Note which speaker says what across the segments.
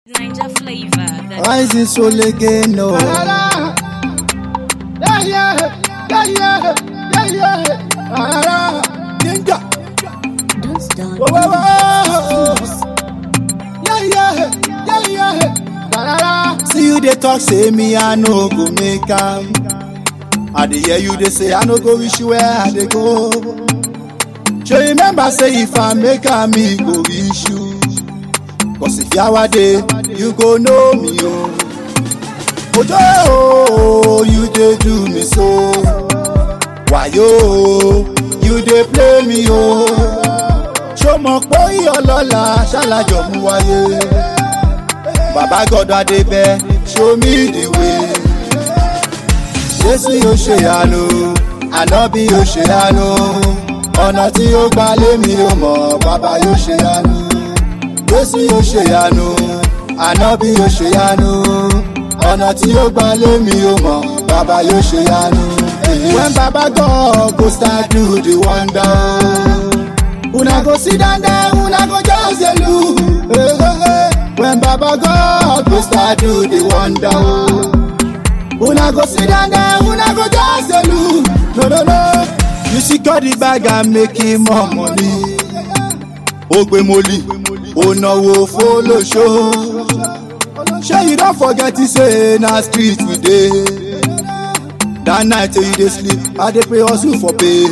Speaker 1: Ninja flavor.
Speaker 2: Why is it so again? No. Ninja.
Speaker 1: Don't stop.
Speaker 2: Whoa, whoa, whoa. See you they talk, say me I no go make am. I dey hear you they say I no go wish you where I dey go. So remember say if I make am, me go wish you. Cause if yawa dey, you go know me oh. Ojo oh, you dey do me so. Why yo, you dey play me oh. Show mo po iyolola, ṣalajo mu wáyé. Baba God adebe, show me the way. Jésù yóò ṣe àánú, ànábì yóò ṣe àánú. Ọ̀nà tí ó gbà lémi ò mọ̀, bàbá yóò ṣe àánú. Jésù yóò ṣe àánú, ànábì yóò ṣe àánú. Ọ̀nà tí ó gbà lémi ò mọ̀, bàbá yóò ṣe àánú. When Baba God go start do the wonder, una go sit down there, una go just dey look. When Baba God go start do the wonder, una go sit down there, una go just dey look. No, no, no. You secure the bag and making more money. Ogbe moli, onawo follow show. Sure you don't forget to say na street we dey. That night till you dey sleep, I dey pray hustle for pay.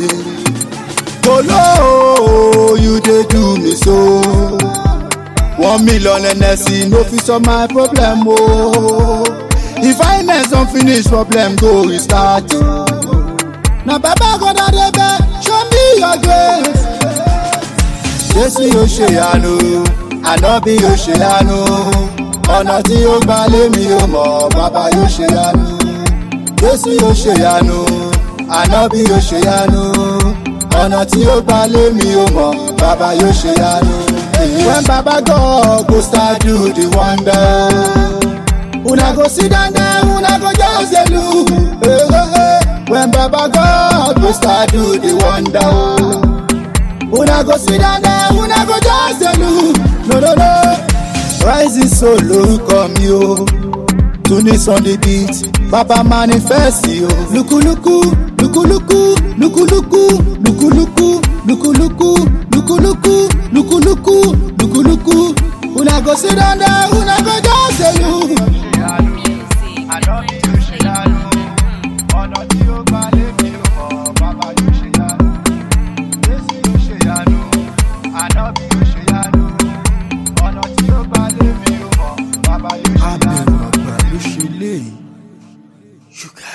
Speaker 2: Kolo, you dey do me so. 1 million NSC no fit solve my problem oh. If I mess unfinished problem go restart oh. Na Baba God adebe, show me your grace. Jésù yóò ṣe àánú, ànábì yóò ṣe àánú. Ọ̀nà tí ó gbà lémi ò mọ̀, bàbá yóò ṣe àánú. Jésù yóò ṣe àánú, ànábì yóò ṣe àánú. Ọ̀nà tí ó gbà lémi ò mọ̀, bàbá yóò ṣe àánú. When Baba God go start do the wonder, una go sit down there, una go just dey look. When Baba God go start do the wonder, una go sit down there, una go just dey look. No, no, no. Rising solo come yo, Tunis on the beat, Baba manifest yo. Luku luku, luku luku, luku luku, luku luku, luku luku, luku luku, luku luku, luku luku. Una go sit down there, una go just dey look. Abẹ́rù àgbà ló ṣe léyìí.